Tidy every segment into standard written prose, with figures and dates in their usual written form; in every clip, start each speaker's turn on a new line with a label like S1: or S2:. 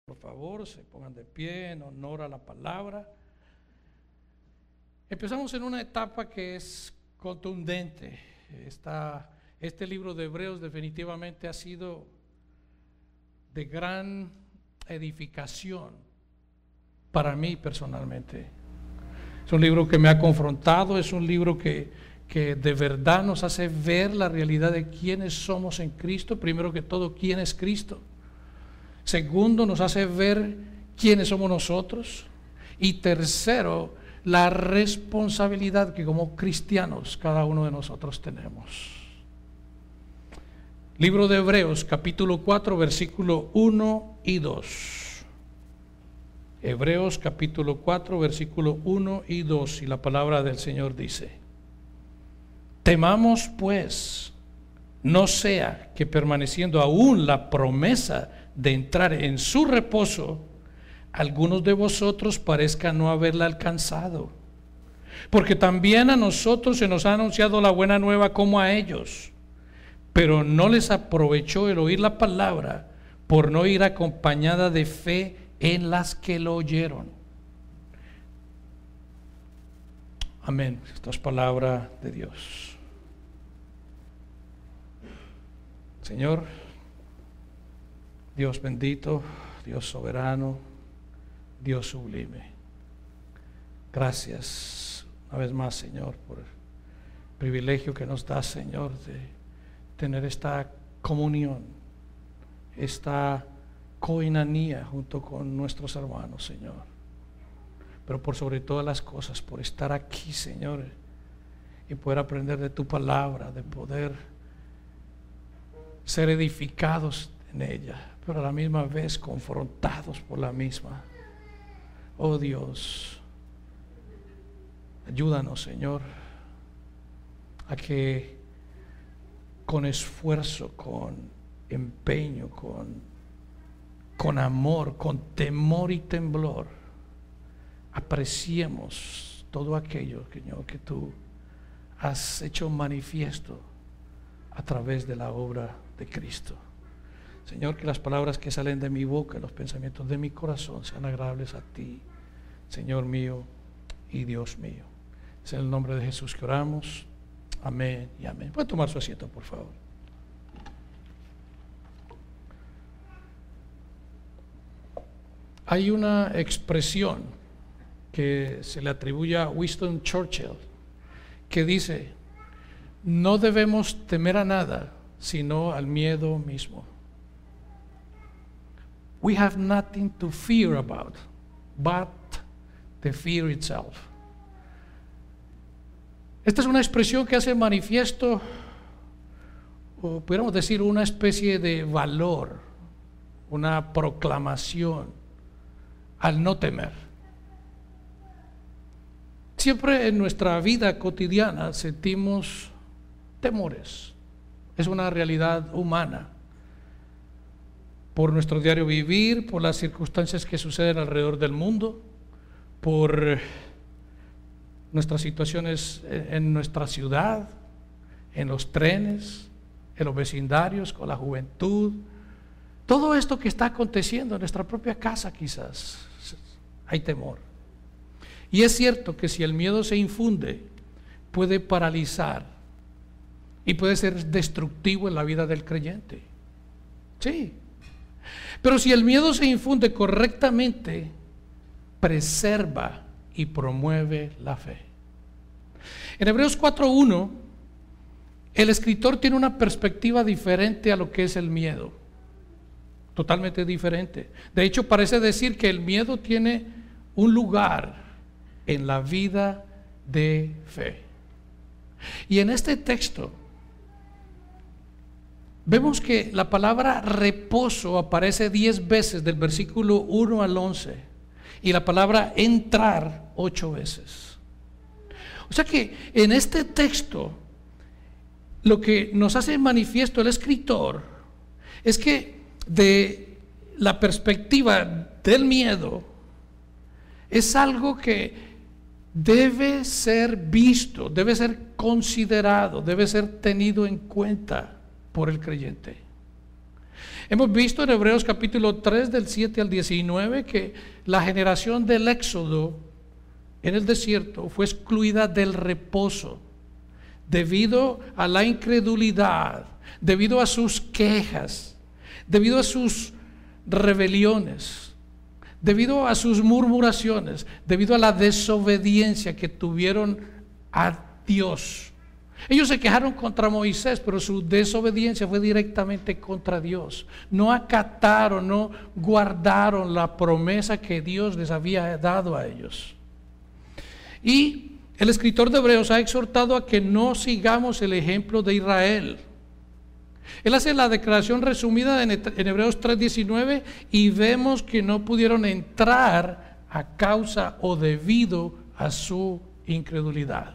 S1: Por favor, se pongan de pie en honor a la palabra. Empezamos en una etapa que es contundente. Este libro de Hebreos definitivamente ha sido de gran edificación para mí personalmente. Es un libro que me ha confrontado, es un libro que de verdad nos hace ver la realidad de quiénes somos en Cristo. Primero que todo, quién es Cristo. Segundo, nos hace ver quiénes somos nosotros. Y tercero, la responsabilidad que como cristianos cada uno de nosotros tenemos. Libro de Hebreos, capítulo 4, versículo 1 y 2. Hebreos, capítulo 4, versículo 1 y 2. Y la palabra del Señor dice: temamos pues, no sea que permaneciendo aún la promesa de entrar en su reposo, algunos de vosotros parezcan no haberla alcanzado. Porque también a nosotros se nos ha anunciado la buena nueva como a ellos, pero no les aprovechó el oír la palabra, por no ir acompañada de fe en las que lo oyeron. Amén. Esta es palabra de Dios. Señor, Dios bendito, Dios soberano, Dios sublime, gracias una vez más, Señor, por el privilegio que nos das, Señor, de tener esta comunión, esta coinanía junto con nuestros hermanos, Señor. Pero por sobre todas las cosas, por estar aquí, Señor, y poder aprender de tu palabra, de poder ser edificados en ella, pero a la misma vez confrontados por la misma. Oh Dios, ayúdanos, Señor, a que con esfuerzo, con empeño, con amor, con temor y temblor, apreciemos todo aquello, Señor, que tú has hecho manifiesto a través de la obra de Cristo. Señor, que las palabras que salen de mi boca, los pensamientos de mi corazón sean agradables a ti, Señor mío y Dios mío. Es en el nombre de Jesús que oramos. Amén y amén. Pueden tomar su asiento, por favor. Hay una expresión que se le atribuye a Winston Churchill que dice: no debemos temer a nada sino al miedo mismo. We have nothing to fear about but the fear itself. Esta es una expresión que hace manifiesto, o pudiéramos decir, una especie de valor, una proclamación al no temer. Siempre en nuestra vida cotidiana sentimos temores. Es una realidad humana. Por nuestro diario vivir, por las circunstancias que suceden alrededor del mundo, por nuestras situaciones en nuestra ciudad, en los trenes, en los vecindarios, con la juventud. Todo esto que está aconteciendo en nuestra propia casa, quizás hay temor. Y es cierto que si el miedo se infunde, puede paralizar y puede ser destructivo en la vida del creyente. Sí. Pero si el miedo se infunde correctamente, preserva y promueve la fe. En Hebreos 4:1, el escritor tiene una perspectiva diferente a lo que es el miedo. Totalmente diferente. De hecho, parece decir que el miedo tiene un lugar en la vida de fe. Y en este texto vemos que la palabra reposo aparece 10 veces, del versículo 1 al 11, y la palabra entrar 8 veces. O sea que en este texto lo que nos hace manifiesto el escritor es que de la perspectiva del miedo es algo que debe ser visto, debe ser considerado, debe ser tenido en cuenta por el creyente. Hemos visto en Hebreos capítulo 3 del 7 al 19 que la generación del Éxodo en el desierto fue excluida del reposo debido a la incredulidad, debido a sus quejas, debido a sus rebeliones, debido a sus murmuraciones, debido a la desobediencia que tuvieron a Dios. Ellos se quejaron contra Moisés, pero su desobediencia fue directamente contra Dios. No acataron, no guardaron la promesa que Dios les había dado a ellos. Y el escritor de Hebreos ha exhortado a que no sigamos el ejemplo de Israel. Él hace la declaración resumida en Hebreos 3:19 y vemos que no pudieron entrar a causa o debido a su incredulidad.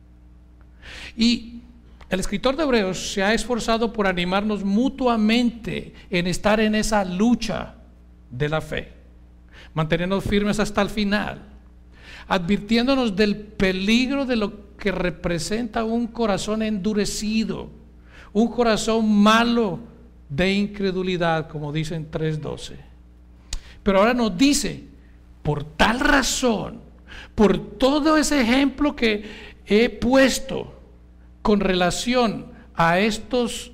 S1: Y el escritor de Hebreos se ha esforzado por animarnos mutuamente en estar en esa lucha de la fe, mantenernos firmes hasta el final, advirtiéndonos del peligro de lo que representa un corazón endurecido, un corazón malo de incredulidad, como dice en 3:12. Pero ahora nos dice, por tal razón, por todo ese ejemplo que he puesto con relación a estos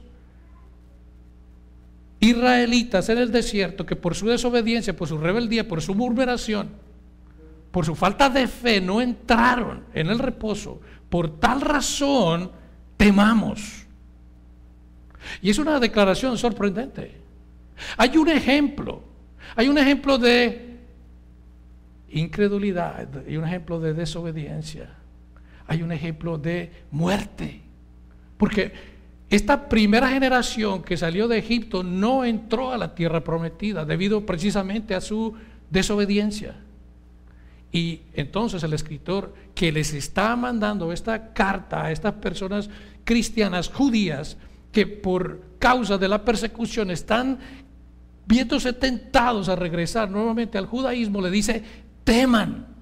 S1: israelitas en el desierto, que por su desobediencia, por su rebeldía, por su murmuración, por su falta de fe no entraron en el reposo, por tal razón temamos. Y es una declaración sorprendente. Hay un ejemplo de incredulidad y un ejemplo de desobediencia. Hay un ejemplo de muerte, porque esta primera generación que salió de Egipto no entró a la tierra prometida debido precisamente a su desobediencia. Y entonces el escritor que les está mandando esta carta a estas personas cristianas judías que por causa de la persecución están viéndose tentados a regresar nuevamente al judaísmo, le dice: teman.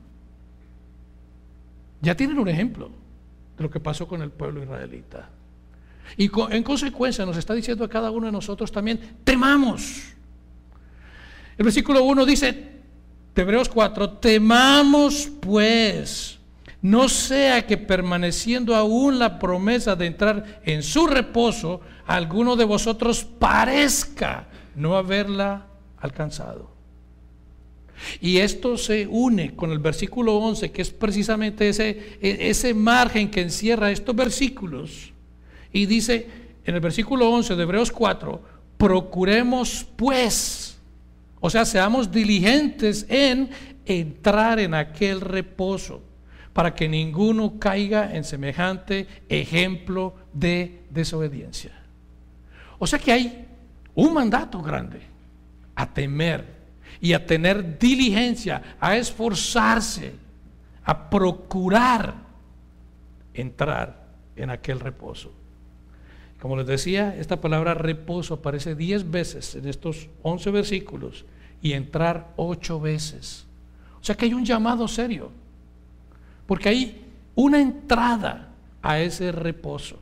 S1: Ya tienen un ejemplo de lo que pasó con el pueblo israelita. Y en consecuencia nos está diciendo a cada uno de nosotros también: temamos. El versículo 1 dice de Hebreos 4: temamos pues, no sea que permaneciendo aún la promesa de entrar en su reposo, alguno de vosotros parezca no haberla alcanzado. Y esto se une con el versículo 11, que es precisamente ese margen que encierra estos versículos. Y dice en el versículo 11 de Hebreos 4: procuremos pues, o sea, seamos diligentes en entrar en aquel reposo, para que ninguno caiga en semejante ejemplo de desobediencia. O sea que hay un mandato grande: a temer y a tener diligencia, a esforzarse, a procurar entrar en aquel reposo. Como les decía, esta palabra reposo aparece 10 veces en estos 11 versículos y entrar 8 veces. O sea que hay un llamado serio, porque hay una entrada a ese reposo.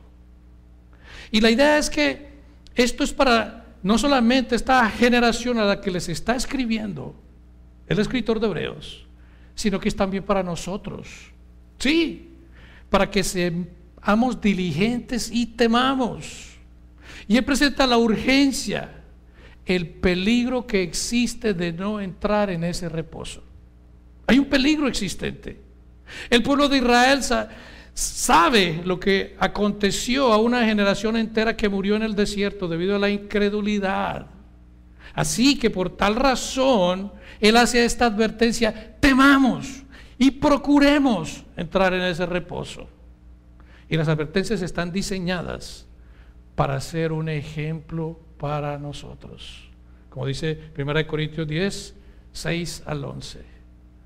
S1: Y la idea es que esto es para no solamente esta generación a la que les está escribiendo el escritor de Hebreos, sino que es también para nosotros. Sí, para que seamos diligentes y temamos. Y él presenta la urgencia, el peligro que existe de no entrar en ese reposo. Hay un peligro existente. El pueblo de Israel sabe lo que aconteció a una generación entera que murió en el desierto debido a la incredulidad. Así que por tal razón él hace esta advertencia: temamos y procuremos entrar en ese reposo. Y las advertencias están diseñadas para ser un ejemplo para nosotros, como dice 1 Corintios 10, 6 al 11.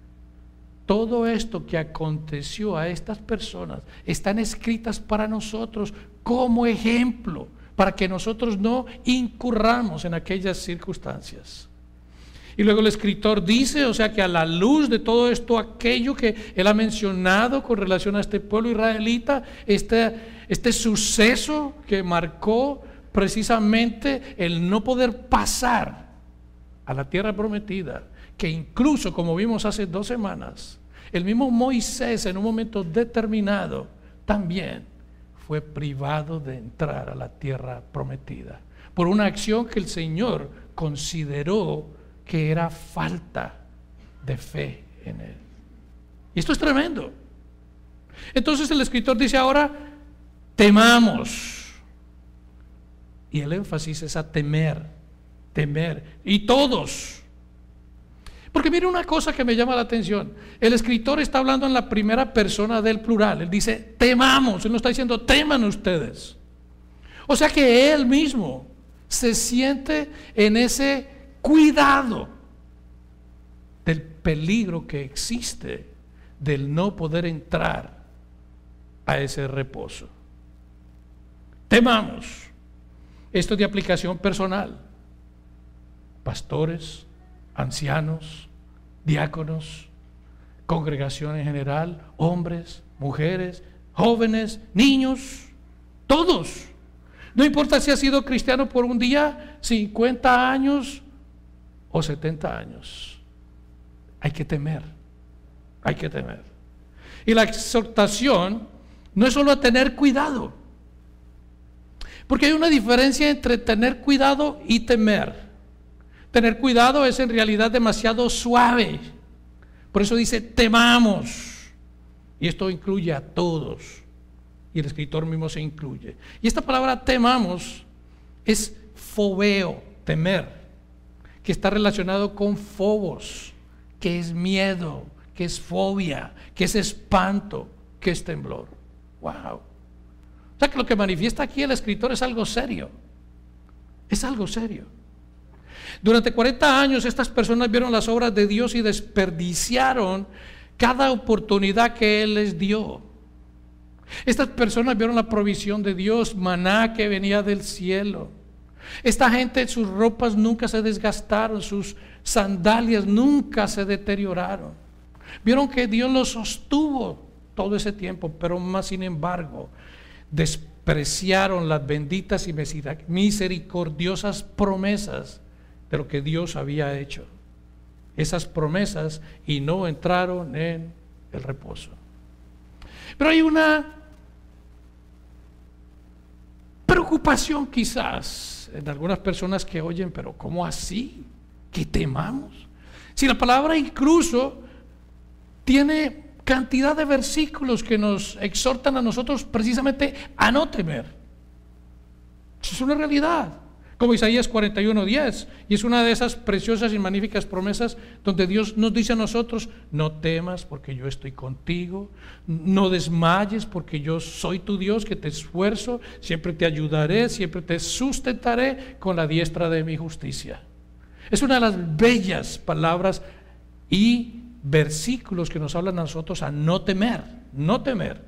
S1: Todo esto que aconteció a estas personas están escritas para nosotros como ejemplo, para que nosotros no incurramos en aquellas circunstancias. Y luego el escritor dice, o sea, que a la luz de todo esto, aquello que él ha mencionado con relación a este pueblo israelita, este suceso que marcó precisamente el no poder pasar a la tierra prometida, que incluso, como vimos hace 2 semanas, el mismo Moisés en un momento determinado también fue privado de entrar a la tierra prometida por una acción que el Señor consideró que era falta de fe en él. Y esto es tremendo. Entonces el escritor dice ahora, temamos. Y el énfasis es a temer, y todos. Porque mire una cosa que me llama la atención. El escritor está hablando en la primera persona del plural. Él dice, temamos. Él no está diciendo, teman ustedes. O sea que él mismo se siente en ese cuidado del peligro que existe del no poder entrar a ese reposo. Temamos. Esto es de aplicación personal. Pastores, ancianos, diáconos, congregación en general, hombres, mujeres, jóvenes, niños, todos. No importa si has sido cristiano por un día, 50 años o 70 años. Hay que temer, hay que temer. Y la exhortación no es solo a tener cuidado, porque hay una diferencia entre tener cuidado y temer. Tener cuidado es en realidad demasiado suave. Por eso dice temamos. Y esto incluye a todos. Y el escritor mismo se incluye. Y esta palabra temamos es fobeo, temer, que está relacionado con phobos, que es miedo, que es fobia, que es espanto, que es temblor. Wow. O sea que lo que manifiesta aquí el escritor es algo serio. Es algo serio. Durante 40 años estas personas vieron las obras de Dios y desperdiciaron cada oportunidad que Él les dio. Estas personas vieron la provisión de Dios, maná que venía del cielo. Esta gente, sus ropas nunca se desgastaron, sus sandalias nunca se deterioraron. Vieron que Dios los sostuvo todo ese tiempo, pero más sin embargo despreciaron las benditas y misericordiosas promesas de lo que Dios había hecho. Esas promesas, y no entraron en el reposo. Pero hay una preocupación quizás en algunas personas que oyen, pero ¿cómo así? ¿Que temamos? Si la palabra incluso tiene cantidad de versículos que nos exhortan a nosotros precisamente a no temer. Eso es una realidad. Como Isaías 41:10, y es una de esas preciosas y magníficas promesas donde Dios nos dice a nosotros: no temas porque yo estoy contigo, no desmayes porque yo soy tu Dios que te esfuerzo, siempre te ayudaré, siempre te sustentaré con la diestra de mi justicia. Es una de las bellas palabras y versículos que nos hablan a nosotros a no temer, no temer.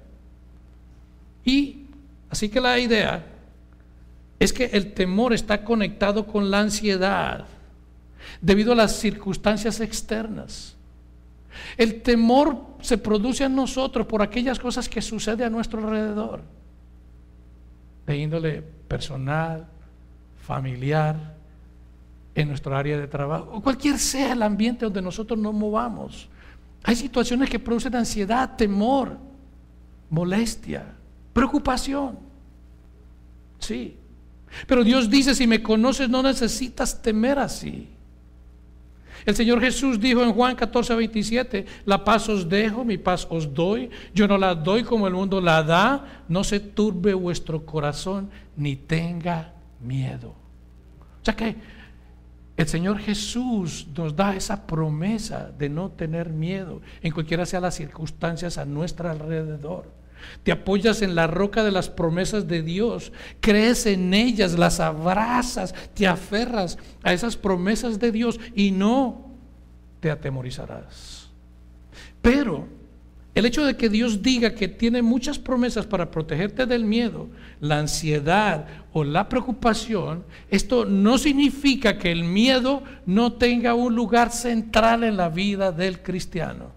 S1: Y así que la idea es que el temor está conectado con la ansiedad debido a las circunstancias externas. El temor se produce en nosotros por aquellas cosas que suceden a nuestro alrededor, de índole personal, familiar, en nuestro área de trabajo, o cualquier sea el ambiente donde nosotros nos movamos. Hay situaciones que producen ansiedad, temor, molestia, preocupación. Sí. Pero Dios dice: si me conoces, no necesitas temer así. El Señor Jesús dijo en Juan 14:27: la paz os dejo, mi paz os doy. Yo no la doy como el mundo la da. No se turbe vuestro corazón, ni tenga miedo. O sea que el Señor Jesús nos da esa promesa de no tener miedo en cualquiera sean las circunstancias a nuestro alrededor. Te apoyas en la roca de las promesas de Dios, crees en ellas, las abrazas, te aferras a esas promesas de Dios y no te atemorizarás. Pero el hecho de que Dios diga que tiene muchas promesas para protegerte del miedo, la ansiedad o la preocupación, esto no significa que el miedo no tenga un lugar central en la vida del cristiano.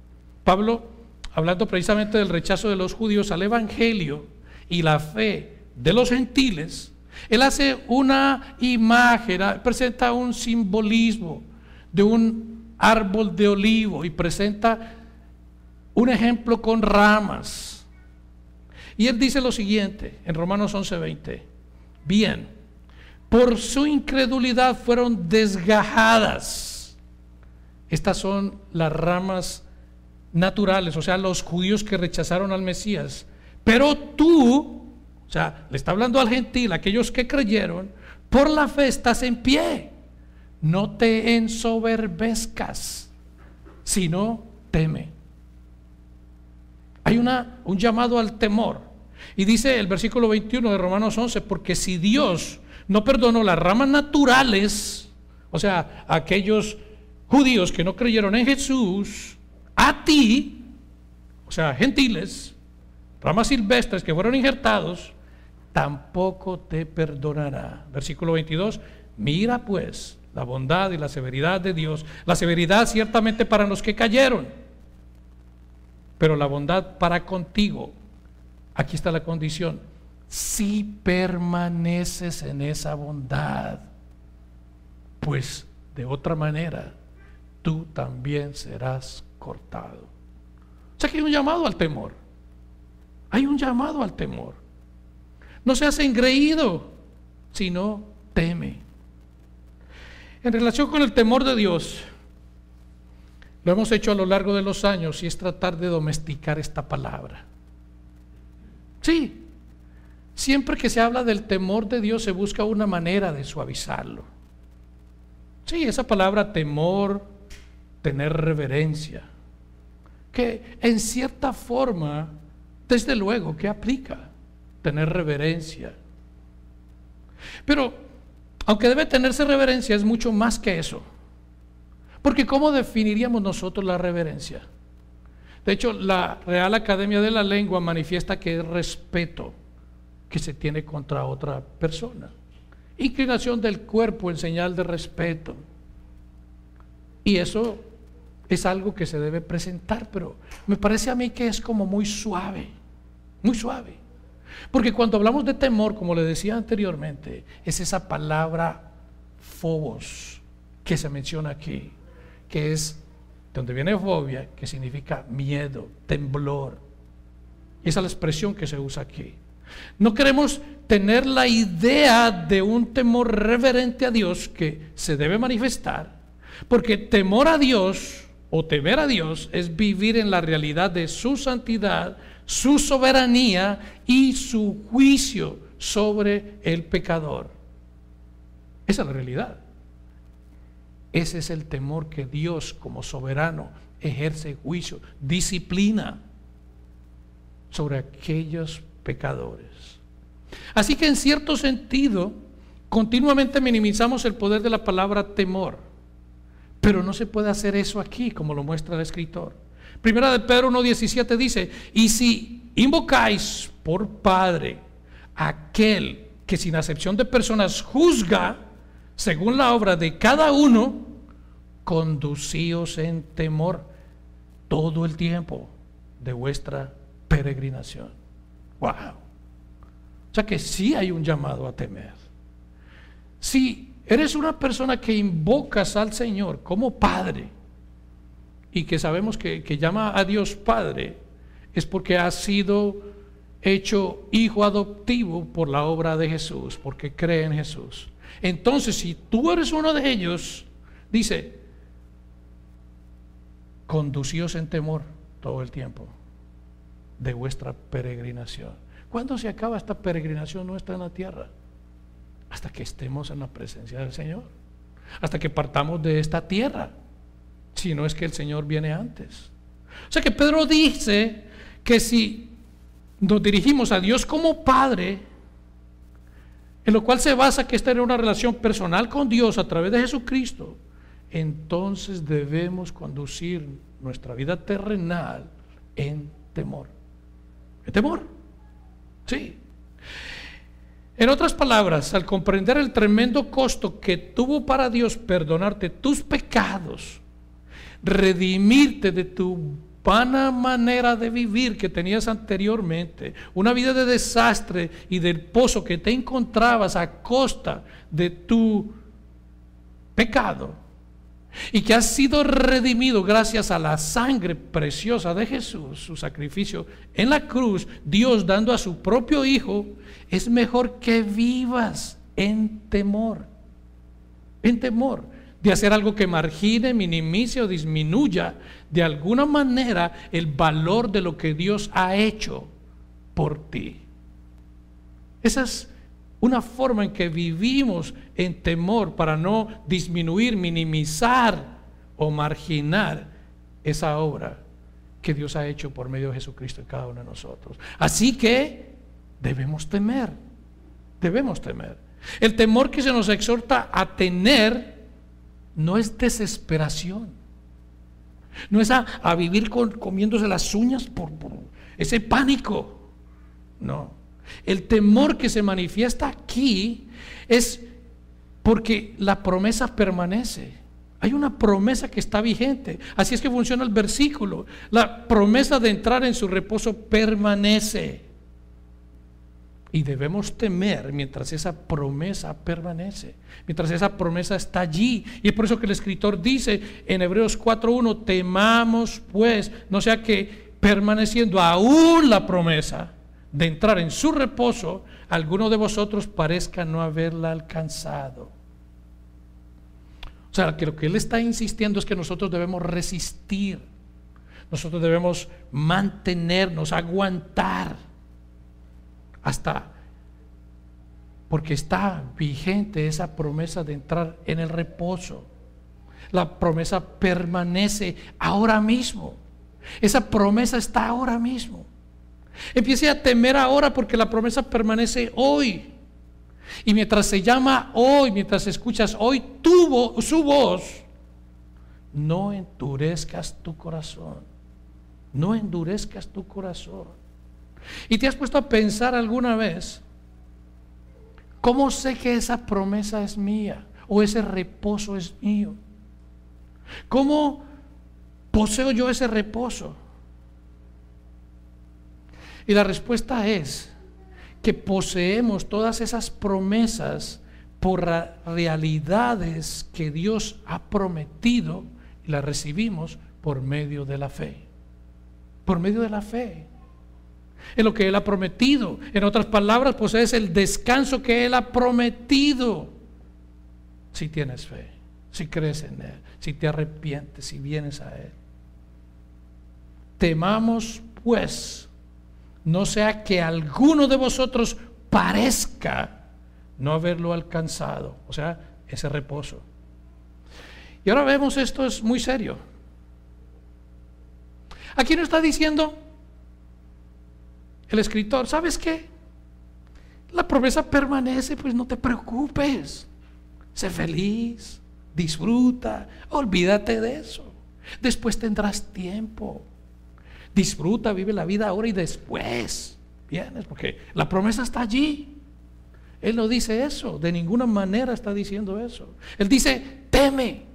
S1: Pablo, hablando precisamente del rechazo de los judíos al evangelio y la fe de los gentiles, él hace una imagen, presenta un simbolismo de un árbol de olivo y presenta un ejemplo con ramas. Y él dice lo siguiente en Romanos 11:20: bien, por su incredulidad fueron desgajadas. Estas son las ramas naturales, o sea, los judíos que rechazaron al Mesías. Pero tú, o sea, le está hablando al gentil, aquellos que creyeron, por la fe estás en pie. No te ensoberbezcas, sino teme. Hay un llamado al temor. Y dice el versículo 21 de Romanos 11: porque si Dios no perdonó las ramas naturales, o sea, aquellos judíos que no creyeron en Jesús, a ti, o sea, gentiles, ramas silvestres que fueron injertados, tampoco te perdonará. Versículo 22: mira pues la bondad y la severidad de Dios. La severidad ciertamente para los que cayeron, pero la bondad para contigo. Aquí está la condición: si permaneces en esa bondad, pues de otra manera tú también serás cortado. O sea que hay un llamado al temor. Hay un llamado al temor. No seas engreído, sino teme. En relación con el temor de Dios, lo hemos hecho a lo largo de los años, y es tratar de domesticar esta palabra. Sí, siempre que se habla del temor de Dios se busca una manera de suavizarlo. Sí, esa palabra temor, tener reverencia, que en cierta forma, desde luego que aplica, tener reverencia. Pero, aunque debe tenerse reverencia, es mucho más que eso. Porque ¿cómo definiríamos nosotros la reverencia? De hecho, la Real Academia de la Lengua manifiesta que es respeto que se tiene contra otra persona. Inclinación del cuerpo en señal de respeto. Y eso es algo que se debe presentar, pero me parece a mí que es como muy suave, muy suave. Porque cuando hablamos de temor, como le decía anteriormente, es esa palabra phobos que se menciona aquí, que es de donde viene fobia, que significa miedo, temblor. Esa es la expresión que se usa aquí. No queremos tener la idea de un temor reverente a Dios que se debe manifestar, porque temor a Dios o temer a Dios es vivir en la realidad de su santidad, su soberanía y su juicio sobre el pecador. Esa es la realidad. Ese es el temor que Dios, como soberano, ejerce juicio, disciplina sobre aquellos pecadores. Así que en cierto sentido, continuamente minimizamos el poder de la palabra temor, pero no se puede hacer eso aquí, como lo muestra el escritor. Primera de Pedro 1:17 dice: y si invocáis por Padre aquel que sin acepción de personas juzga según la obra de cada uno, conducíos en temor todo el tiempo de vuestra peregrinación. Wow. O sea que sí hay un llamado a temer. Si eres una persona que invocas al Señor como Padre, y que sabemos que llama a Dios Padre, es porque ha sido hecho hijo adoptivo por la obra de Jesús, porque cree en Jesús. Entonces, si tú eres uno de ellos, dice: conducíos en temor todo el tiempo de vuestra peregrinación. ¿Cuándo se acaba esta peregrinación nuestra en la tierra? Hasta que estemos en la presencia del Señor, hasta que partamos de esta tierra, si no es que el Señor viene antes. O sea que Pedro dice que si nos dirigimos a Dios como Padre, en lo cual se basa que esta era una relación personal con Dios a través de Jesucristo, entonces debemos conducir nuestra vida terrenal en temor. ¿En temor? Sí. En otras palabras, al comprender el tremendo costo que tuvo para Dios perdonarte tus pecados, redimirte de tu vana manera de vivir que tenías anteriormente, una vida de desastre y del pozo que te encontrabas a costa de tu pecado, y que has sido redimido gracias a la sangre preciosa de Jesús, su sacrificio en la cruz, Dios dando a su propio Hijo, es mejor que vivas en temor de hacer algo que margine, minimice o disminuya de alguna manera el valor de lo que Dios ha hecho por ti. Esa es una forma en que vivimos en temor para no disminuir, minimizar o marginar esa obra que Dios ha hecho por medio de Jesucristo en cada uno de nosotros. Así que debemos temer. El temor que se nos exhorta a tener no es desesperación, no es a vivir comiéndose las uñas por ese pánico. No, el temor que se manifiesta aquí es porque la promesa permanece. Hay una promesa que está vigente. Así es que funciona el versículo. La promesa de entrar en su reposo permanece. Y debemos temer mientras esa promesa permanece, mientras esa promesa está allí. Y es por eso que el escritor dice en Hebreos 4:1: temamos pues, no sea que permaneciendo aún la promesa de entrar en su reposo, alguno de vosotros parezca no haberla alcanzado. O sea, que lo que él está insistiendo es que nosotros debemos resistir, nosotros debemos mantenernos, aguantar, porque está vigente esa promesa de entrar en el reposo. La promesa permanece ahora mismo. Esa promesa está ahora mismo. Empiece a temer ahora porque la promesa permanece hoy. Y mientras se llama hoy, mientras escuchas hoy su voz, no endurezcas tu corazón. No endurezcas tu corazón. ¿Y te has puesto a pensar alguna vez cómo sé que esa promesa es mía o ese reposo es mío? ¿Cómo poseo yo ese reposo? Y la respuesta es que poseemos todas esas promesas por realidades que Dios ha prometido y las recibimos por medio de la fe. Por medio de la fe en lo que Él ha prometido. En otras palabras, posees el descanso que Él ha prometido. Si tienes fe, si crees en Él, si te arrepientes, si vienes a Él. Temamos pues, no sea que alguno de vosotros parezca no haberlo alcanzado. O sea, ese reposo. Y ahora vemos, esto es muy serio. Aquí no está diciendo el escritor: ¿sabes qué? La promesa permanece, pues no te preocupes, sé feliz, disfruta, olvídate de eso, después tendrás tiempo, disfruta, vive la vida ahora y después vienes, porque la promesa está allí. Él no dice eso, de ninguna manera está diciendo eso. Él dice: teme.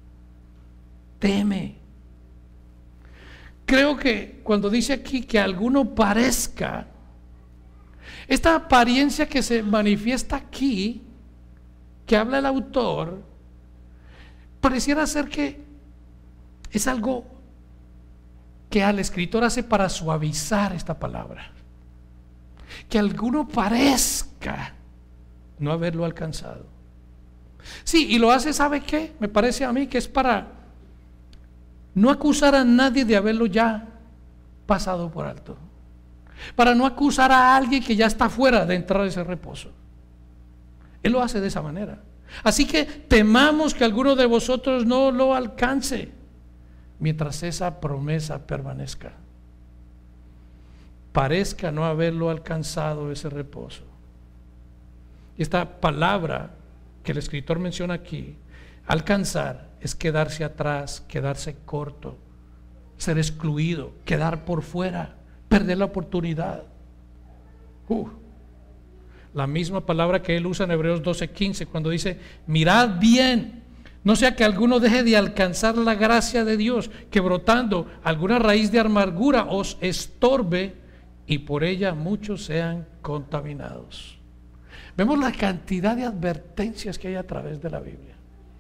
S1: Creo que cuando dice aquí que alguno parezca, esta apariencia que se manifiesta aquí, que habla el autor, pareciera ser que es algo que al escritor hace para suavizar esta palabra. Que alguno parezca no haberlo alcanzado. Sí, y lo hace, ¿sabe qué? Me parece a mí que es para no acusar a nadie de haberlo ya pasado por alto, para no acusar a alguien que ya está fuera de entrar a ese reposo. Él lo hace de esa manera. Así que temamos que alguno de vosotros no lo alcance mientras esa promesa permanezca. Parezca no haberlo alcanzado ese reposo. Y esta palabra que el escritor menciona aquí, alcanzar, es quedarse atrás, quedarse corto, ser excluido, quedar por fuera, perder la oportunidad. La misma palabra que él usa en Hebreos 12:15 cuando dice: mirad bien, No sea que alguno deje de alcanzar la gracia de Dios, que brotando alguna raíz de amargura os estorbe y por ella muchos sean contaminados. Vemos la cantidad de advertencias que hay a través de la Biblia.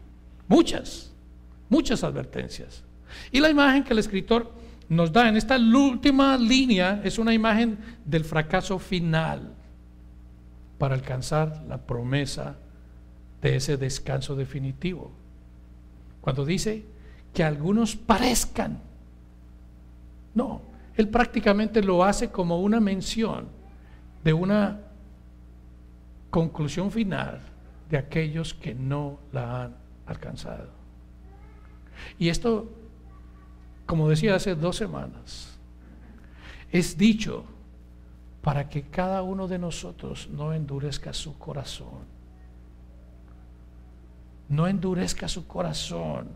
S1: Muchas advertencias. Y la imagen que el escritor nos da en esta última línea es una imagen del fracaso final para alcanzar la promesa de ese descanso definitivo. Cuando dice que algunos parezcan, no, él prácticamente lo hace como una mención de una conclusión final de aquellos que no la han alcanzado. Y esto, como decía hace 2 semanas, es dicho para que cada uno de nosotros no endurezca su corazón. No endurezca su corazón.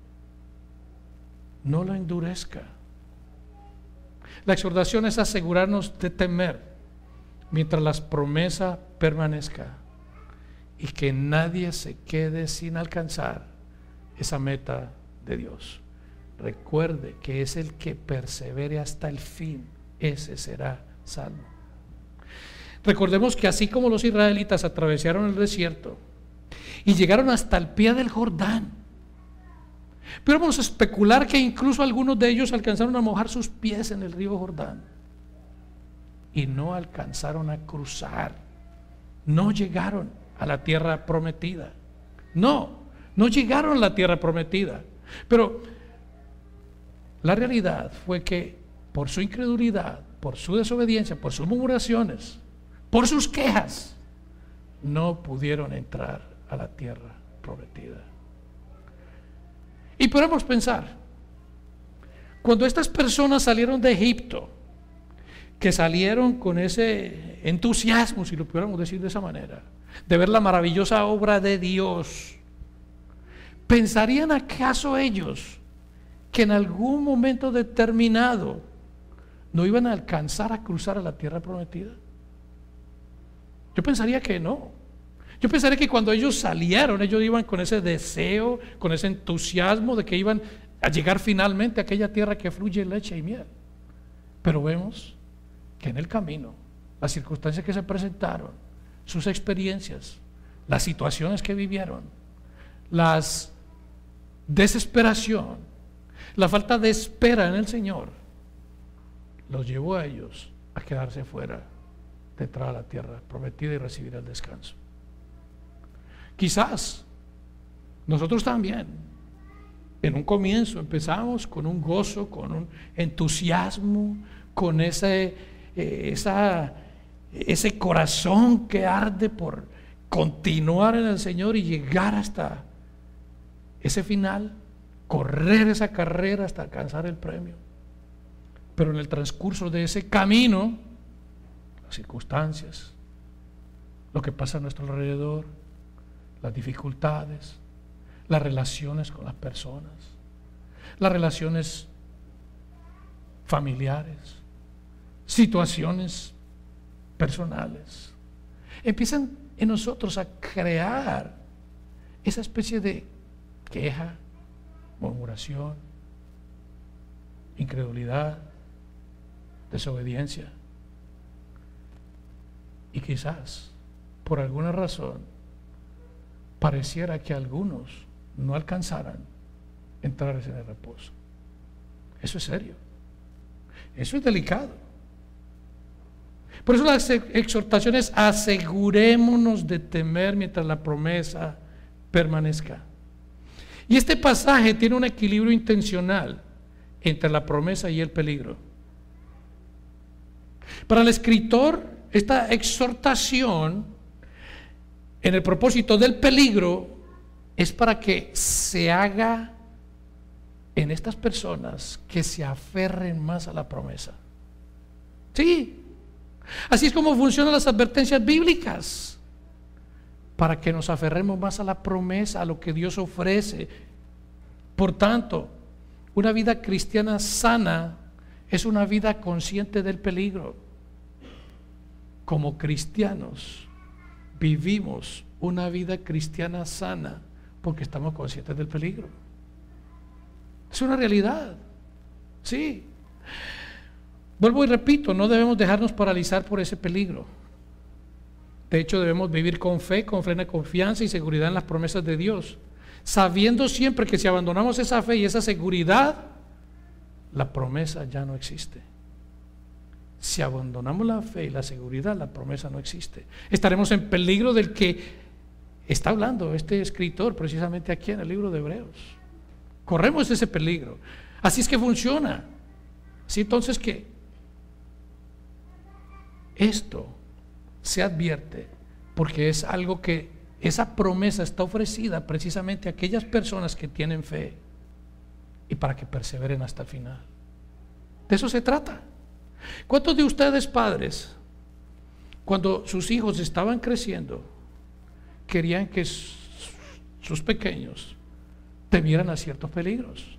S1: No lo endurezca. La exhortación es asegurarnos de temer mientras la promesa permanezca y que nadie se quede sin alcanzar esa meta de Dios. Recuerde que es el que persevere hasta el fin, ese será salvo. Recordemos que así como los israelitas atravesaron el desierto y llegaron hasta el pie del Jordán, pero vamos a especular que incluso algunos de ellos alcanzaron a mojar sus pies en el río Jordán y no alcanzaron a cruzar, no llegaron a la tierra prometida. No llegaron a la tierra prometida. Pero la realidad fue que por su incredulidad, por su desobediencia, por sus murmuraciones, por sus quejas, no pudieron entrar a la tierra prometida. Y podemos pensar, cuando estas personas salieron de Egipto, que salieron con ese entusiasmo, si lo pudiéramos decir de esa manera, de ver la maravillosa obra de Dios, ¿pensarían acaso ellos que en algún momento determinado no iban a alcanzar a cruzar a la tierra prometida? Yo pensaría que no. Yo pensaría que cuando ellos salieron, ellos iban con ese deseo, con ese entusiasmo de que iban a llegar finalmente a aquella tierra que fluye leche y miel. Pero vemos que en el camino, las circunstancias que se presentaron, sus experiencias, las situaciones que vivieron, la desesperación, la falta de espera en el Señor, los llevó a ellos a quedarse fuera de entrar a la tierra prometida y recibir el descanso. Quizás nosotros también en un comienzo empezamos con un gozo, con un entusiasmo, con ese corazón que arde por continuar en el Señor y llegar hasta ese final, correr esa carrera hasta alcanzar el premio. Pero en el transcurso de ese camino, las circunstancias, lo que pasa a nuestro alrededor, las dificultades, las relaciones con las personas, las relaciones familiares, situaciones personales, empiezan en nosotros a crear esa especie de queja, murmuración, incredulidad, desobediencia. Y quizás, por alguna razón, pareciera que algunos no alcanzaran a entrar en el reposo. Eso es serio. Eso es delicado. Por eso las exhortaciones: asegurémonos de temer mientras la promesa permanezca. Y este pasaje tiene un equilibrio intencional entre la promesa y el peligro. Para el escritor, esta exhortación en el propósito del peligro es para que se haga en estas personas que se aferren más a la promesa. Sí, así es como funcionan las advertencias bíblicas, para que nos aferremos más a la promesa, a lo que Dios ofrece. Por tanto, una vida cristiana sana es una vida consciente del peligro. Como cristianos vivimos una vida cristiana sana porque estamos conscientes del peligro. Es una realidad. Sí. Vuelvo y repito, no debemos dejarnos paralizar por ese peligro. De hecho, debemos vivir con fe, con plena confianza y seguridad en las promesas de Dios, sabiendo siempre que si abandonamos esa fe y esa seguridad, la promesa ya no existe. Si abandonamos la fe y la seguridad, la promesa no existe. Estaremos en peligro del que está hablando este escritor precisamente aquí en el libro de Hebreos. Corremos ese peligro. Así es que funciona. Así entonces que esto se advierte porque es algo que esa promesa está ofrecida precisamente a aquellas personas que tienen fe y para que perseveren hasta el final. De eso se trata. ¿Cuántos de ustedes, padres, cuando sus hijos estaban creciendo, querían que sus pequeños temieran a ciertos peligros?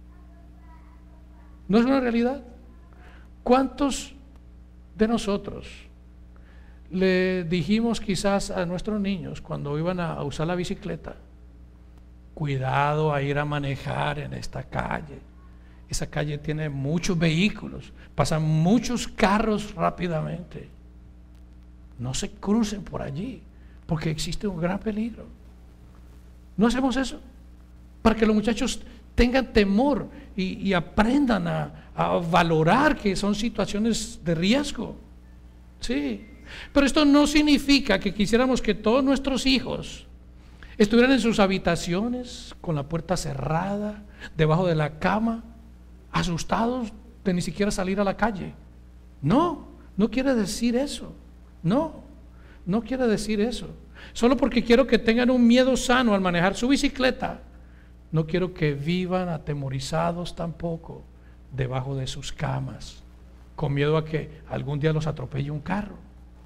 S1: ¿No es una realidad? ¿Cuántos de nosotros le dijimos quizás a nuestros niños cuando iban a usar la bicicleta: cuidado a ir a manejar en esta calle? Esa calle tiene muchos vehículos, pasan muchos carros rápidamente. No se crucen por allí, porque existe un gran peligro. ¿No hacemos eso? Para que los muchachos tengan temor y aprendan a valorar que son situaciones de riesgo. Sí, pero esto no significa que quisiéramos que todos nuestros hijos estuvieran en sus habitaciones con la puerta cerrada, debajo de la cama, asustados de ni siquiera salir a la calle. No, no quiere decir eso. No quiere decir eso. Solo porque quiero que tengan un miedo sano al manejar su bicicleta, no quiero que vivan atemorizados tampoco debajo de sus camas, con miedo a que algún día los atropelle un carro.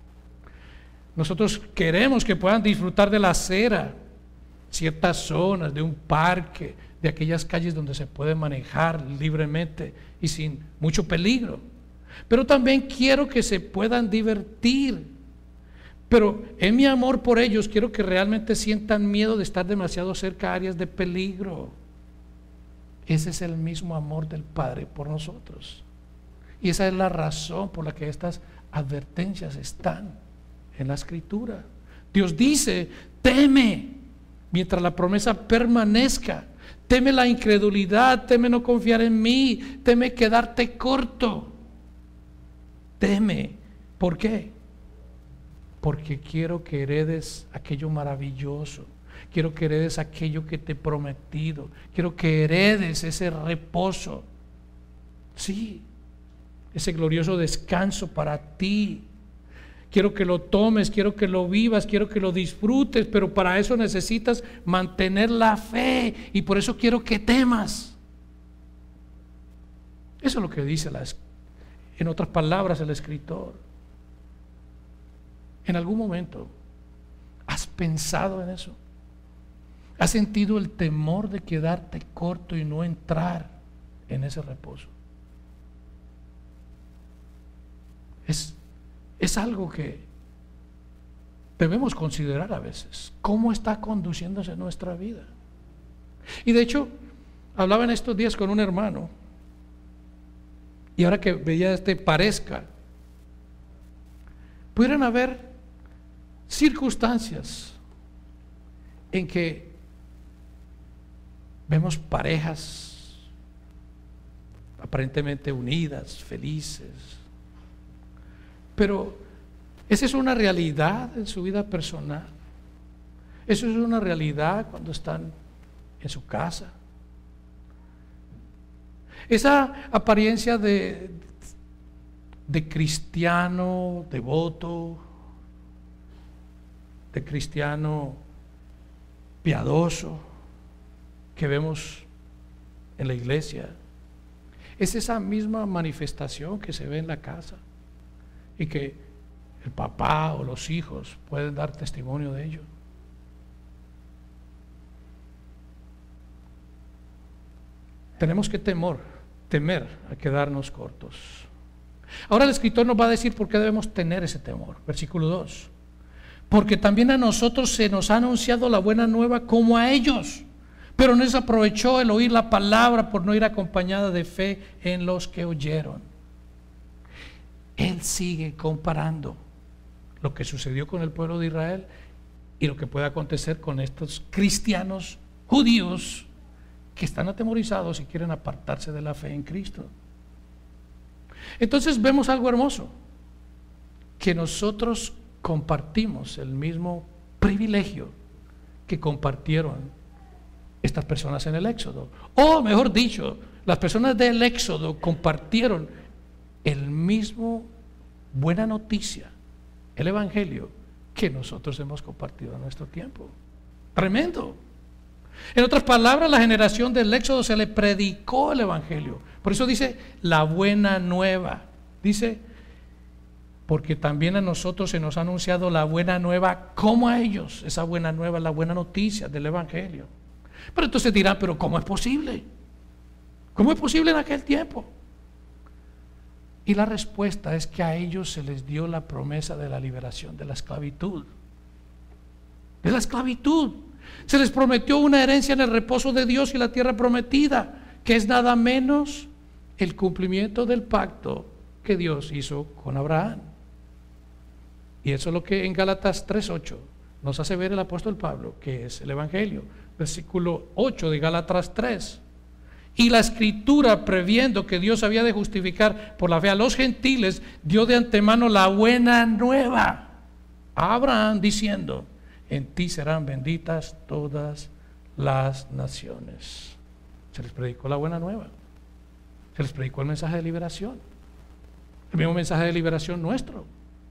S1: Nosotros queremos que puedan disfrutar de la acera, ciertas zonas, de un parque, de aquellas calles donde se puede manejar libremente y sin mucho peligro. Pero también quiero que se puedan divertir. Pero en mi amor por ellos quiero que realmente sientan miedo de estar demasiado cerca a áreas de peligro. Ese es el mismo amor del Padre por nosotros. Y esa es la razón por la que estas advertencias están en la Escritura. Dios dice: teme mientras la promesa permanezca. Teme la incredulidad, teme no confiar en mí, teme quedarte corto. Teme. ¿Por qué? Porque quiero que heredes aquello maravilloso. Quiero que heredes aquello que te he prometido. Quiero que heredes ese reposo. Sí, ese glorioso descanso para ti. Quiero que lo tomes, quiero que lo vivas, quiero que lo disfrutes, pero para eso necesitas mantener la fe y por eso quiero que temas. Eso es lo que dice, en otras palabras, el escritor. ¿En algún momento has pensado en eso? ¿Has sentido el temor de quedarte corto y no entrar en ese reposo? Es algo que debemos considerar a veces. ¿Cómo está conduciéndose nuestra vida? Y de hecho, hablaba en estos días con un hermano, y ahora que veía parezca, pudieran haber circunstancias en que vemos parejas aparentemente unidas, felices, pero esa es una realidad en su vida personal. Eso es una realidad cuando están en su casa. Esa apariencia de cristiano devoto, de cristiano piadoso que vemos en la iglesia, es esa misma manifestación que se ve en la casa y que el papá o los hijos pueden dar testimonio de ello. Tenemos que temer a quedarnos cortos. Ahora el escritor nos va a decir por qué debemos tener ese temor. Versículo 2. porque también a nosotros se nos ha anunciado la buena nueva como a ellos, pero no les aprovechó el oír la palabra por no ir acompañada de fe en los que oyeron. Él sigue comparando lo que sucedió con el pueblo de Israel y lo que puede acontecer con estos cristianos judíos que están atemorizados y quieren apartarse de la fe en Cristo. Entonces vemos algo hermoso, que nosotros compartimos el mismo privilegio que compartieron estas personas en el Éxodo, o mejor dicho, las personas del Éxodo compartieron el mismo buena noticia, el evangelio que nosotros hemos compartido en nuestro tiempo. Tremendo. En otras palabras, la generación del Éxodo se le predicó el evangelio. Por eso dice la buena nueva. Dice, porque también a nosotros se nos ha anunciado la buena nueva como a ellos. Esa buena nueva es la buena noticia del evangelio. Pero entonces dirán, pero ¿cómo es posible? ¿Cómo es posible en aquel tiempo? Y la respuesta es que a ellos se les dio la promesa de la liberación de la esclavitud. De la esclavitud. Se les prometió una herencia en el reposo de Dios y la tierra prometida, que es nada menos el cumplimiento del pacto que Dios hizo con Abraham. Y eso es lo que en Gálatas 3:8 nos hace ver el apóstol Pablo, que es el evangelio. Versículo 8 de Gálatas 3. Y la escritura, previendo que Dios había de justificar por la fe a los gentiles, dio de antemano la buena nueva a Abraham, diciendo: en ti serán benditas todas las naciones. Se les predicó la buena nueva, se les predicó el mensaje de liberación, el mismo mensaje de liberación nuestro,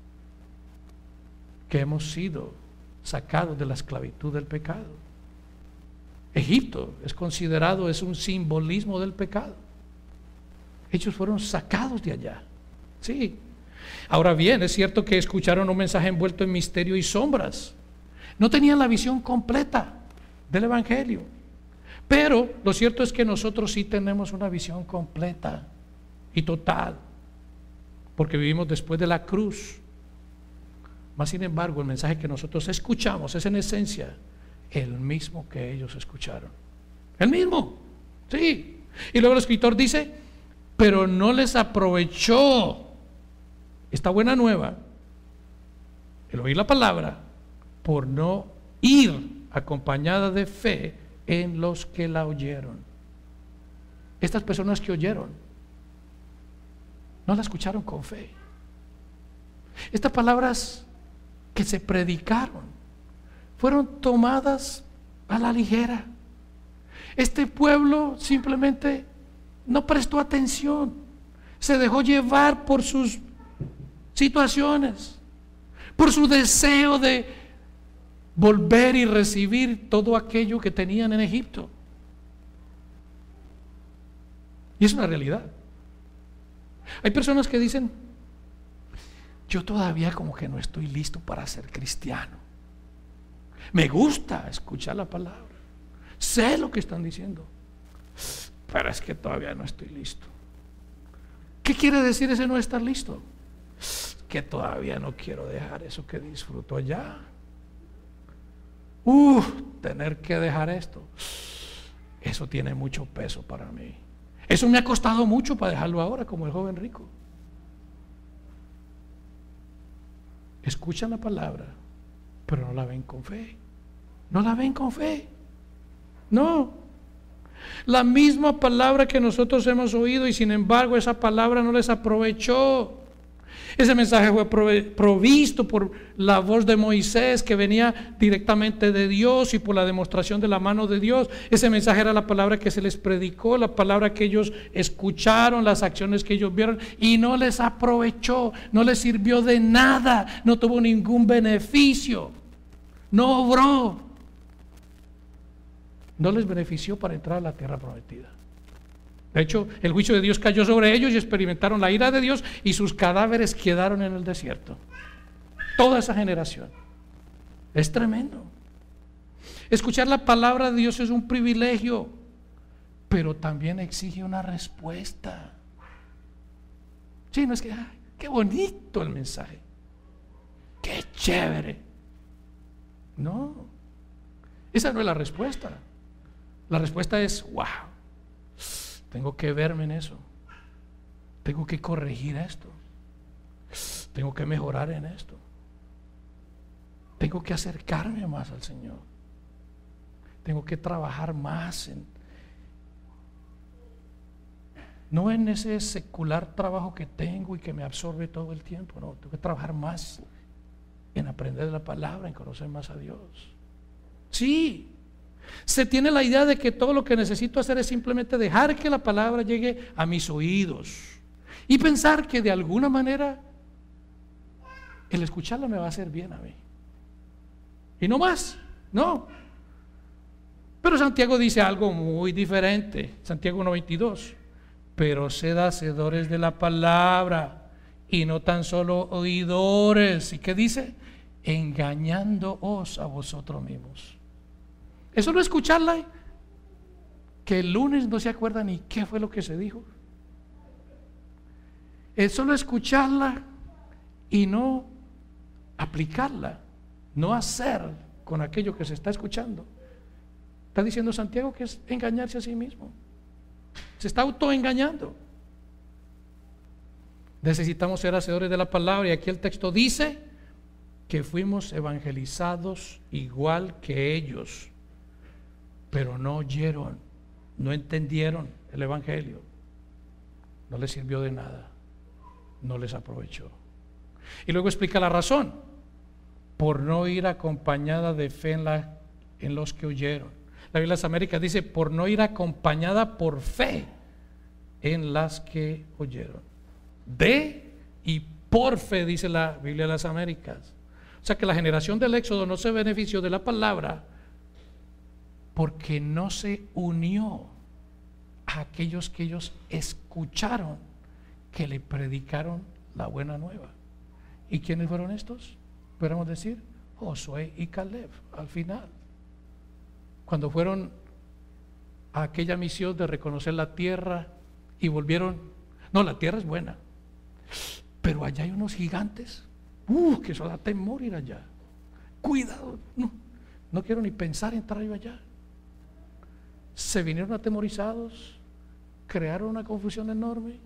S1: que hemos sido sacados de la esclavitud del pecado. Egipto es considerado, es un simbolismo del pecado. Ellos fueron sacados de allá. Sí. Ahora bien, es cierto que escucharon un mensaje envuelto en misterio y sombras. No tenían la visión completa del evangelio. Pero lo cierto es que nosotros sí tenemos una visión completa y total, porque vivimos después de la cruz. Mas sin embargo, el mensaje que nosotros escuchamos es en esencia el mismo que ellos escucharon. El mismo, sí. Y luego el escritor dice, pero no les aprovechó esta buena nueva, el oír la palabra, por no ir acompañada de fe en los que la oyeron. Estas personas que oyeron no la escucharon con fe. Estas palabras que se predicaron fueron tomadas a la ligera. Este pueblo simplemente no prestó atención, se dejó llevar por sus situaciones, por su deseo de volver y recibir todo aquello que tenían en Egipto. Y es una realidad. Hay personas que dicen, yo todavía como que no estoy listo para ser cristiano. Me gusta escuchar la palabra, sé lo que están diciendo, pero es que todavía no estoy listo. ¿Qué quiere decir ese no estar listo? Que todavía no quiero dejar eso que disfruto allá. Tener que dejar esto, eso tiene mucho peso para mí. Eso me ha costado mucho para dejarlo ahora, como el joven rico. Escuchan la palabra, pero no la ven con fe. No la ven con fe. No. La misma palabra que nosotros hemos oído, y sin embargo esa palabra no les aprovechó. Ese mensaje fue provisto por la voz de Moisés, que venía directamente de Dios, y por la demostración de la mano de Dios. Ese mensaje era la palabra que se les predicó, la palabra que ellos escucharon, las acciones que ellos vieron, y no les aprovechó, no les sirvió de nada, no tuvo ningún beneficio, no obró, no les benefició para entrar a la tierra prometida. De hecho, el juicio de Dios cayó sobre ellos y experimentaron la ira de Dios, y sus cadáveres quedaron en el desierto. Toda esa generación. Es tremendo. Escuchar la palabra de Dios es un privilegio, pero también exige una respuesta. Sí, no es que, qué bonito el mensaje, qué chévere, No, esa no es la respuesta. La respuesta es, wow, tengo que verme en eso, tengo que corregir esto, tengo que mejorar en esto, tengo que acercarme más al Señor, tengo que trabajar más no en ese secular trabajo que tengo y que me absorbe todo el tiempo. No, tengo que trabajar más en aprender la palabra, en conocer más a Dios. Sí, se tiene la idea de que todo lo que necesito hacer es simplemente dejar que la palabra llegue a mis oídos y pensar que de alguna manera el escucharla me va a hacer bien a mí. Y no más, no. Pero Santiago dice algo muy diferente. Santiago 1:22. Pero sed hacedores de la palabra y no tan solo oidores. ¿Y qué dice? Engañándoos a vosotros mismos. Eso no escucharla, que el lunes no se acuerda ni qué fue lo que se dijo. Es solo escucharla y no aplicarla, no hacer con aquello que se está escuchando. Está diciendo Santiago que es engañarse a sí mismo. Se está autoengañando. Necesitamos ser hacedores de la palabra, y aquí el texto dice que fuimos evangelizados igual que ellos, pero no oyeron, no entendieron el evangelio, no les sirvió de nada, no les aprovechó. Y luego explica la razón: por no ir acompañada de fe en los que oyeron. La Biblia de las Américas dice por no ir acompañada por fe en las que oyeron. De y por fe, dice la Biblia de las Américas. O sea que la generación del Éxodo no se benefició de la palabra porque no se unió a aquellos que ellos escucharon, que le predicaron la buena nueva. ¿Y quiénes fueron estos? Podríamos decir Josué y Caleb al final, cuando fueron a aquella misión de reconocer la tierra y volvieron. No, la tierra es buena, pero allá hay unos gigantes, que eso da temor ir allá. Cuidado, no quiero ni pensar en entrar yo allá. Se vinieron atemorizados, crearon una confusión enorme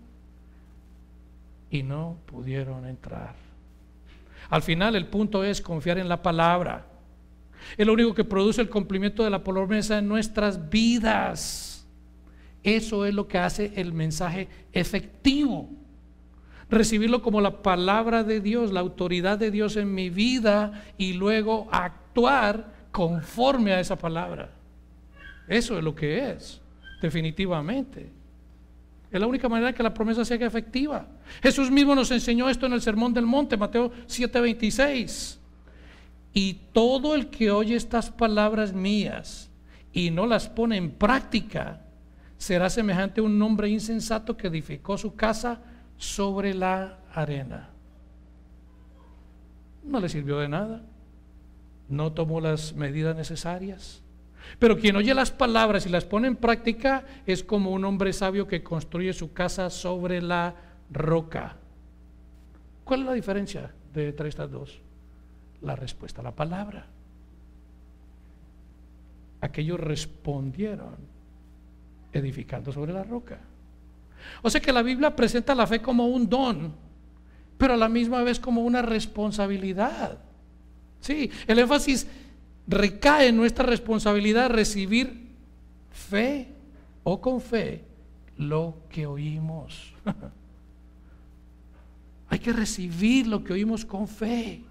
S1: y no pudieron entrar. Al final el punto es confiar en la palabra. Es lo único que produce el cumplimiento de la promesa en nuestras vidas. Eso es lo que hace el mensaje efectivo. Recibirlo como la palabra de Dios, la autoridad de Dios en mi vida, y luego actuar conforme a esa palabra. Eso es lo que es, definitivamente. Es la única manera que la promesa se haga efectiva. Jesús mismo nos enseñó esto en el Sermón del Monte, Mateo 7:26. Y todo el que oye estas palabras mías y no las pone en práctica será semejante a un hombre insensato que edificó su casa sobre la arena. No le sirvió de nada, no tomó las medidas necesarias. Pero quien oye las palabras y las pone en práctica es como un hombre sabio que construye su casa sobre la roca. ¿Cuál es la diferencia entre estas dos? La respuesta a la palabra. Aquellos respondieron edificando sobre la roca. O sea que la Biblia presenta la fe como un don, pero a la misma vez como una responsabilidad. Sí, el énfasis recae en nuestra responsabilidad recibir fe o con fe lo que oímos. Hay que recibir lo que oímos con fe.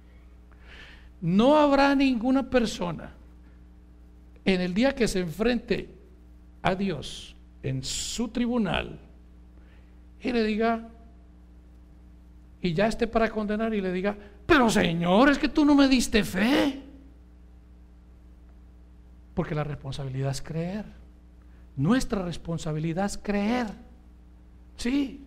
S1: No habrá ninguna persona en el día que se enfrente a Dios en su tribunal y le diga, y ya esté para condenar, y le diga, pero Señor, es que tú no me diste fe. Porque la responsabilidad es creer. Nuestra responsabilidad es creer. Sí.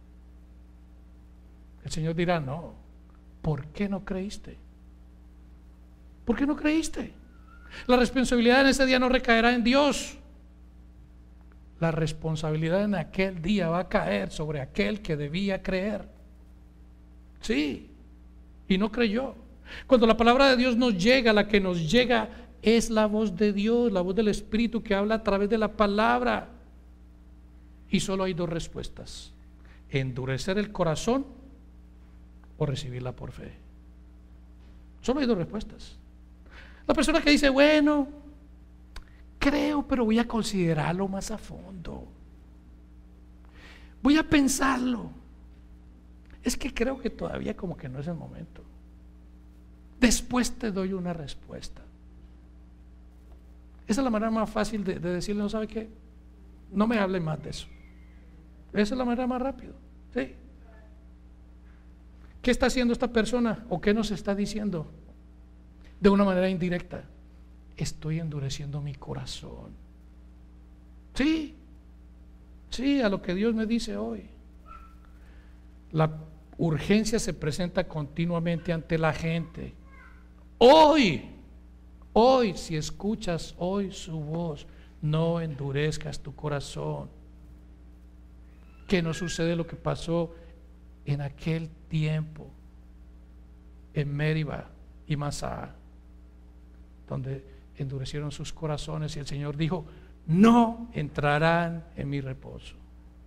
S1: El Señor dirá, no, ¿por qué no creíste? ¿Por qué no creíste? La responsabilidad en ese día no recaerá en Dios. La responsabilidad en aquel día va a caer sobre aquel que debía creer. Sí, y no creyó. Cuando la palabra de Dios nos llega, la que nos llega es la voz de Dios, la voz del Espíritu que habla a través de la palabra. Y solo hay dos respuestas: endurecer el corazón o recibirla por fe. Solo hay dos respuestas. La persona que dice, bueno, creo, pero voy a considerarlo más a fondo. Voy a pensarlo. Es que creo que todavía como que no es el momento. Después te doy una respuesta. Esa es la manera más fácil de decirle, ¿no sabe qué? No me hable más de eso. Esa es la manera más rápida. ¿Sí? ¿Qué está haciendo esta persona? ¿O qué nos está diciendo? De una manera indirecta: estoy endureciendo mi corazón. Sí, sí, a lo que Dios me dice hoy. La urgencia se presenta continuamente ante la gente. Hoy, si escuchas hoy su voz, no endurezcas tu corazón. Que no sucede lo que pasó en aquel tiempo en Meriba y Masá, donde endurecieron sus corazones y el Señor dijo: no entrarán en mi reposo.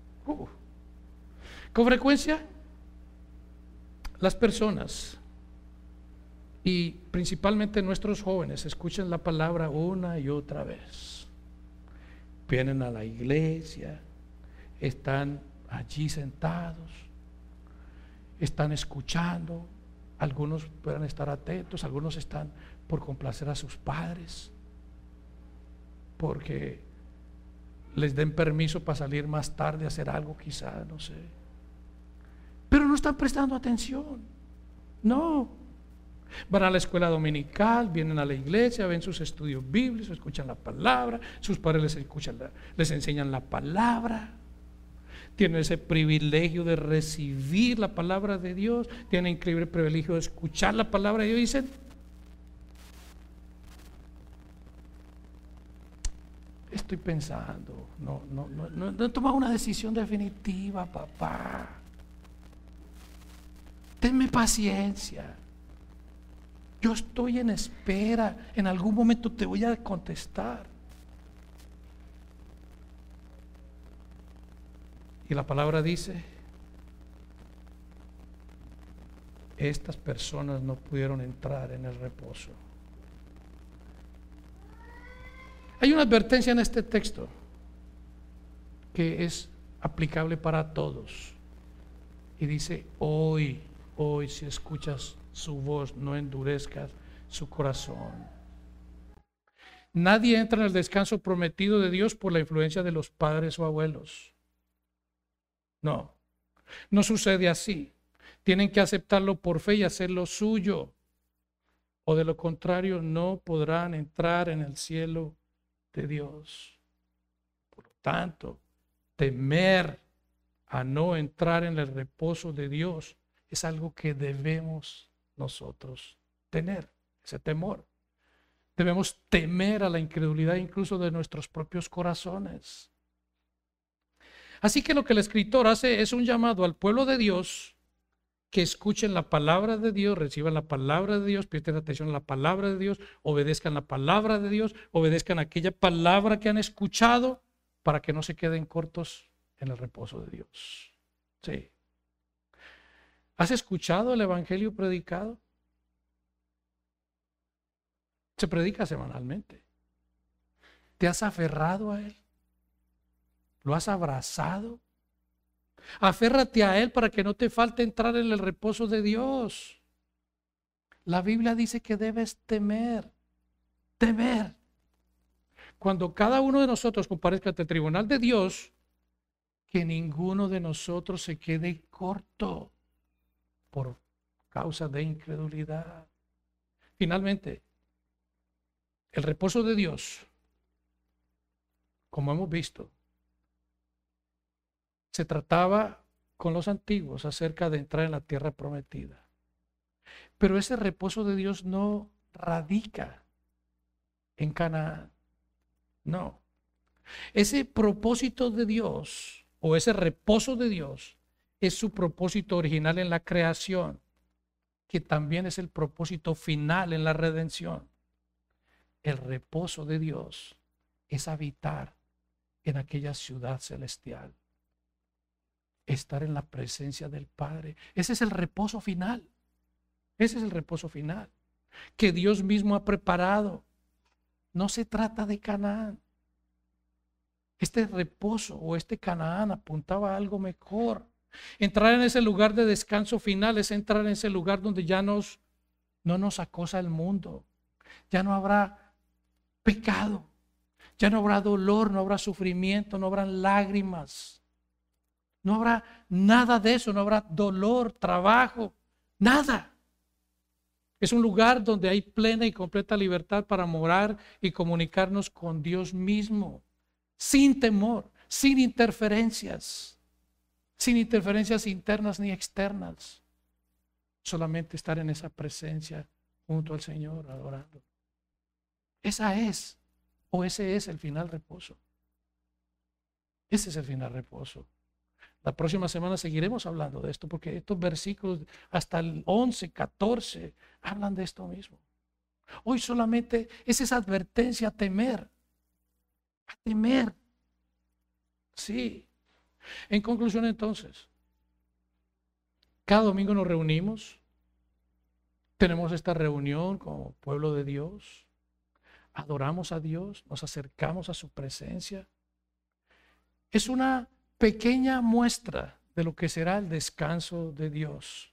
S1: Con frecuencia las personas, y principalmente nuestros jóvenes, escuchan la palabra una y otra vez. Vienen a la iglesia, están allí sentados, están escuchando. Algunos pueden estar atentos, algunos están por complacer a sus padres, porque les den permiso para salir más tarde a hacer algo, quizá, no sé. Pero no están prestando atención. No. Van a la escuela dominical, vienen a la iglesia, ven sus estudios bíblicos, escuchan la palabra, sus padres les enseñan la palabra. Tienen ese privilegio de recibir la palabra de Dios, tienen increíble privilegio de escuchar la palabra de Dios. Y dicen: estoy pensando, no he tomado una decisión definitiva, papá. Tenme paciencia. Yo estoy en espera, en algún momento te voy a contestar. Y la palabra dice: estas personas no pudieron entrar en el reposo. Hay una advertencia en este texto que es aplicable para todos. Y dice: hoy si escuchas su voz, no endurezcas su corazón. Nadie entra en el descanso prometido de Dios por la influencia de los padres o abuelos. No sucede así. Tienen que aceptarlo por fe y hacerlo suyo, o de lo contrario no podrán entrar en el cielo de Dios. Por lo tanto, temer a no entrar en el reposo de Dios es algo que debemos nosotros tener, ese temor. Debemos temer a la incredulidad incluso de nuestros propios corazones. Así que lo que el escritor hace es un llamado al pueblo de Dios que escuchen la palabra de Dios, reciban la palabra de Dios, presten atención a la palabra de Dios, obedezcan la palabra de Dios, obedezcan aquella palabra que han escuchado, para que no se queden cortos en el reposo de Dios. Sí. ¿Has escuchado el evangelio predicado? Se predica semanalmente. ¿Te has aferrado a él? ¿Lo has abrazado? Aférrate a él para que no te falte entrar en el reposo de Dios. La Biblia dice que debes temer. Cuando cada uno de nosotros comparezca ante el tribunal de Dios, que ninguno de nosotros se quede corto por causa de incredulidad. Finalmente, el reposo de Dios, como hemos visto, se trataba con los antiguos acerca de entrar en la tierra prometida. Pero ese reposo de Dios no radica en Canaán. No. Ese propósito de Dios, o ese reposo de Dios, es su propósito original en la creación. que también es el propósito final en la redención. El reposo de Dios es habitar en aquella ciudad celestial, estar en la presencia del Padre. Ese es el reposo final. Ese es el reposo final que Dios mismo ha preparado. No se trata de Canaán. Este reposo o este Canaán apuntaba a algo mejor. Entrar en ese lugar de descanso final es entrar en ese lugar donde ya no nos acosa el mundo. Ya no habrá pecado. Ya no habrá dolor, no habrá sufrimiento, no habrán lágrimas. No habrá nada de eso, no habrá dolor, trabajo, nada. Es un lugar donde hay plena y completa libertad para morar y comunicarnos con Dios mismo, sin temor, sin interferencias internas ni externas. Solamente estar en esa presencia junto al Señor, adorando. Ese es el final reposo. Ese es el final reposo. La próxima semana seguiremos hablando de esto, porque estos versículos hasta el 11, 14 hablan de esto mismo. Hoy solamente es esa advertencia a temer. A temer. Sí. En conclusión, entonces, cada domingo nos reunimos. Tenemos esta reunión como pueblo de Dios. Adoramos a Dios. Nos acercamos a su presencia. Es una pequeña muestra de lo que será el descanso de Dios.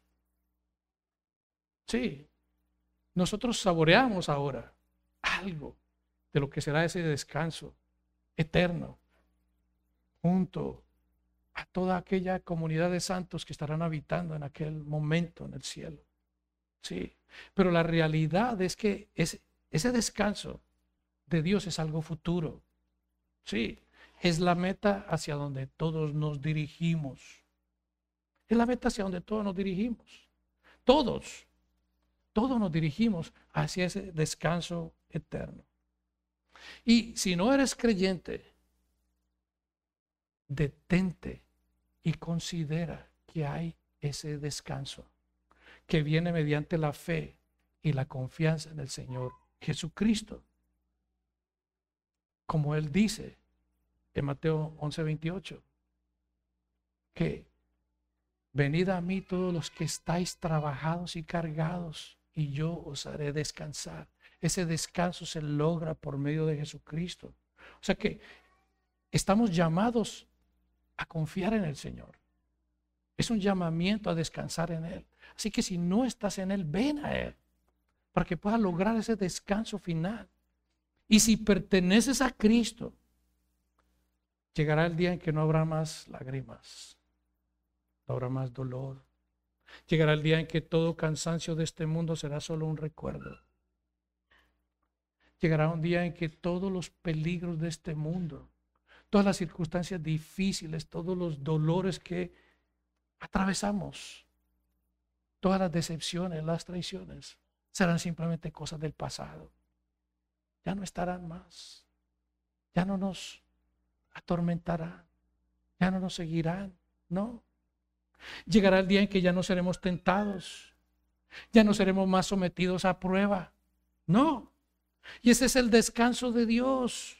S1: Sí, nosotros saboreamos ahora algo de lo que será ese descanso eterno junto a toda aquella comunidad de santos que estarán habitando en aquel momento en el cielo. Sí, pero la realidad es que ese descanso de Dios es algo futuro. Sí, es la meta hacia donde todos nos dirigimos. Es la meta hacia donde todos nos dirigimos. Todos nos dirigimos hacia ese descanso eterno. Y si no eres creyente, detente y considera que hay ese descanso que viene mediante la fe y la confianza en el Señor Jesucristo. Como Él dice en Mateo 11:28, que venid a mí todos los que estáis trabajados y cargados, y yo os haré descansar. Ese descanso se logra por medio de Jesucristo. O sea que estamos llamados a confiar en el Señor. Es un llamamiento a descansar en Él. Así que si no estás en Él, ven a Él para que puedas lograr ese descanso final. Y si perteneces a Cristo, llegará el día en que no habrá más lágrimas, no habrá más dolor. Llegará el día en que todo cansancio de este mundo será solo un recuerdo. Llegará un día en que todos los peligros de este mundo, todas las circunstancias difíciles, todos los dolores que atravesamos, todas las decepciones, las traiciones, serán simplemente cosas del pasado. Ya no estarán más. Ya no nos atormentarán. Ya no nos seguirán. No. Llegará el día en que ya no seremos tentados. Ya no seremos más sometidos a prueba. No. Y ese es el descanso de Dios.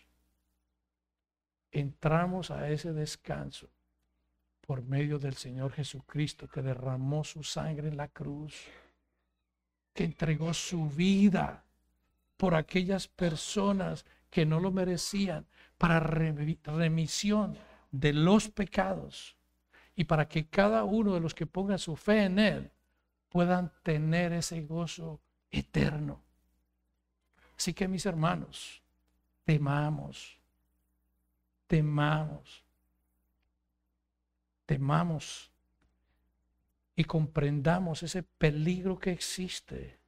S1: Entramos a ese descanso por medio del Señor Jesucristo, que derramó su sangre en la cruz, que entregó su vida por aquellas personas que no lo merecían, para remisión de los pecados y para que cada uno de los que ponga su fe en Él puedan tener ese gozo eterno. Así que, mis hermanos, temamos y comprendamos ese peligro que existe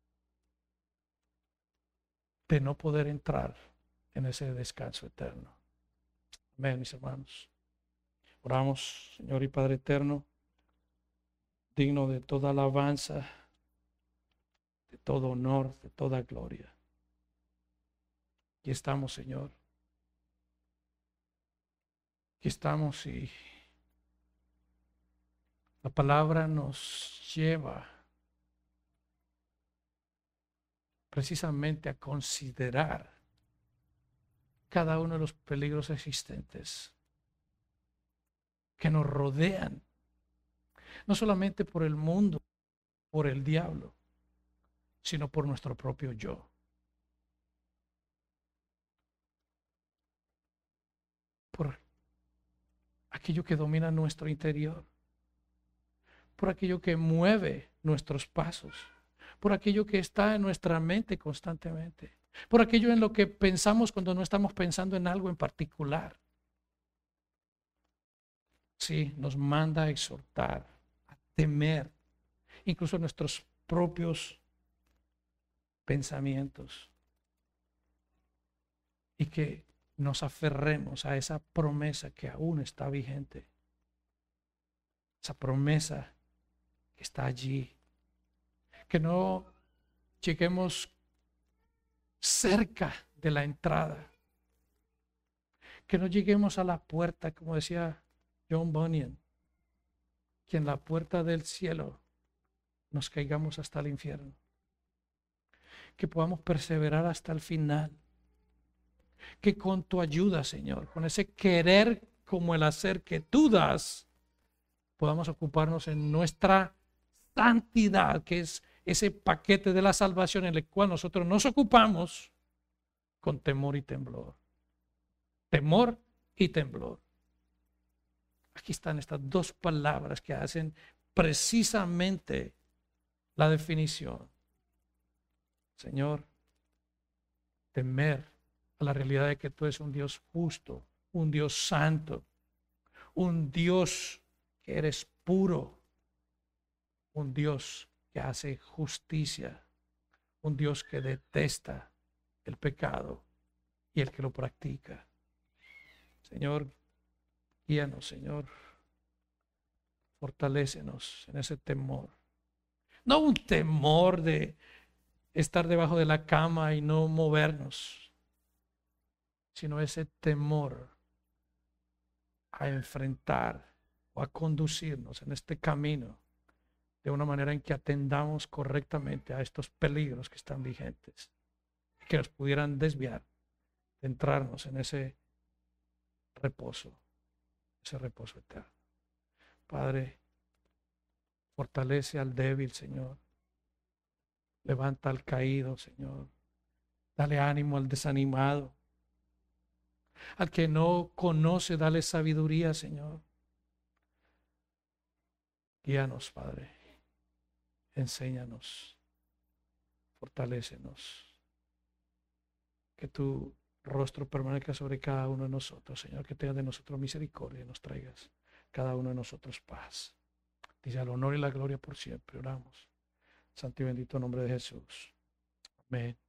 S1: de no poder entrar en ese descanso eterno. Amén, mis hermanos. Oramos, Señor y Padre eterno, digno de toda alabanza, de todo honor, de toda gloria. Aquí estamos, Señor. Aquí estamos y la palabra nos lleva precisamente a considerar cada uno de los peligros existentes que nos rodean, no solamente por el mundo, por el diablo, sino por nuestro propio yo. Por aquello que domina nuestro interior, por aquello que mueve nuestros pasos, por aquello que está en nuestra mente constantemente, por aquello en lo que pensamos cuando no estamos pensando en algo en particular. Sí, nos manda a exhortar, a temer, incluso nuestros propios pensamientos, y que nos aferremos a esa promesa que aún está vigente, esa promesa que está allí, que no lleguemos cerca de la entrada, que no lleguemos a la puerta, como decía John Bunyan, que en la puerta del cielo nos caigamos hasta el infierno, que podamos perseverar hasta el final, que con tu ayuda, Señor, con ese querer como el hacer que tú das, podamos ocuparnos en nuestra santidad, que es ese paquete de la salvación en el cual nosotros nos ocupamos con temor y temblor. Temor y temblor. Aquí están estas dos palabras que hacen precisamente la definición. Señor, temer a la realidad de que tú eres un Dios justo, un Dios santo, un Dios que eres puro, un Dios que hace justicia, un Dios que detesta el pecado y el que lo practica. Señor, guíanos, Señor, fortalécenos en ese temor. No un temor de estar debajo de la cama y no movernos, sino ese temor a enfrentar o a conducirnos en este camino de una manera en que atendamos correctamente a estos peligros que están vigentes, que nos pudieran desviar de entrarnos en ese reposo eterno. Padre, fortalece al débil, Señor. Levanta al caído, Señor. Dale ánimo al desanimado. Al que no conoce, dale sabiduría, Señor. Guíanos, Padre. Enséñanos. Fortalécenos. Que tu rostro permanezca sobre cada uno de nosotros, Señor. Que tengas de nosotros misericordia y nos traigas cada uno de nosotros paz. Dice el honor y la gloria por siempre. Oramos. Santo y bendito nombre de Jesús. Amén.